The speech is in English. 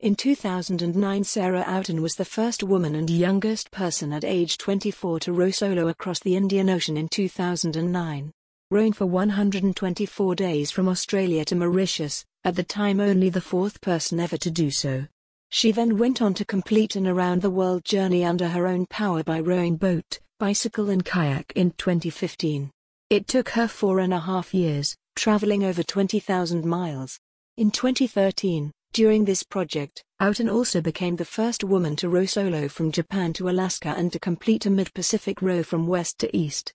In 2009, Sarah Outen was the first woman and youngest person at age 24 to row solo across the Indian Ocean in 2009. Rowing for 124 days from Australia to Mauritius, at the time only the fourth person ever to do so. She then went on to complete an around-the-world journey under her own power by rowing boat, bicycle and kayak in 2015. It took her 4.5 years, traveling over 20,000 miles. In 2013, during this project, Outen also became the first woman to row solo from Japan to Alaska and to complete a mid-Pacific row from west to east.